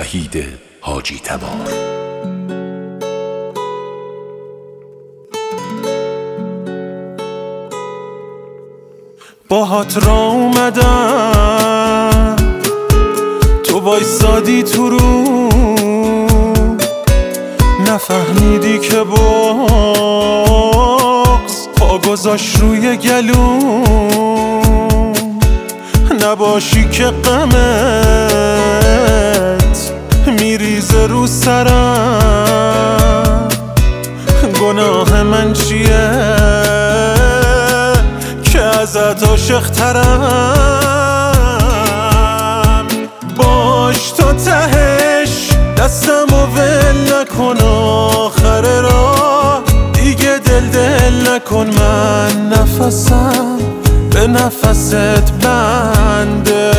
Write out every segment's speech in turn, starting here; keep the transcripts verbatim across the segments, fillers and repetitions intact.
وحید حاجی تبار. باهات را اومدم تو وایسادی تو رو، نفهمیدی که بغض پا گذاشت روی گلوم، نباشی که غمت میریزه رو سرم. گناه من چیه که ازت عاشق‌ترم؟ باش تا تهش دستمو ول نکن، آخر راه دیگه دل دل نکن. من نفسم به نفست بنده،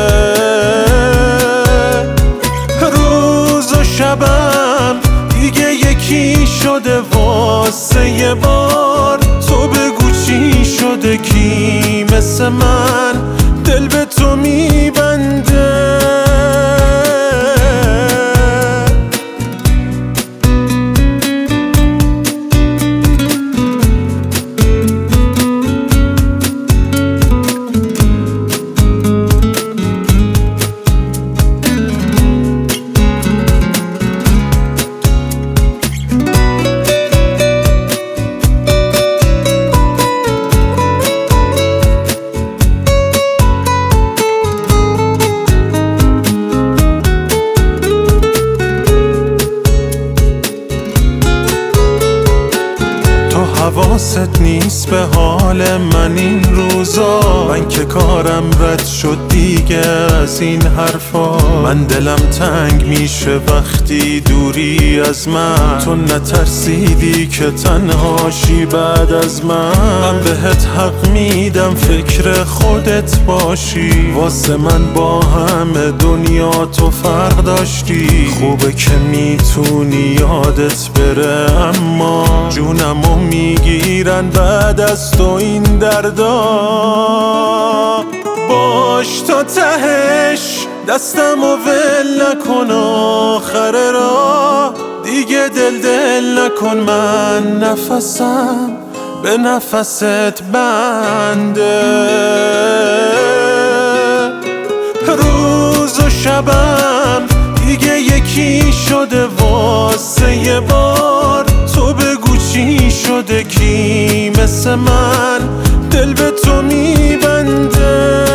روز و شبم دیگه یکی شده واسه یه بار. تو بگو چی شده، کی مثل من دل به تو میبنده؟ حواست نیست به حال من این روزا، من که کارم رد شد دیگه از این حرفا. من دلم تنگ میشه وقتی دوری از من، تو نترسیدی که تنهاشی بعد از من. من بهت حق میدم فکر خودت باشی، واسه من با همه دنیا تو فرق داشتی. خوبه که میتونی یادت بره، اما جونمو میگیرن بعد از تو این دردا. باش تا تهش دستمو ول نکن، آخر راه دیگه دل دل نکن. من نفسم به نفست بنده، روز و شبم دیگه یکی شده واسه یه بار. تو بگو چی شده، کی مثل من دل به تو میبنده؟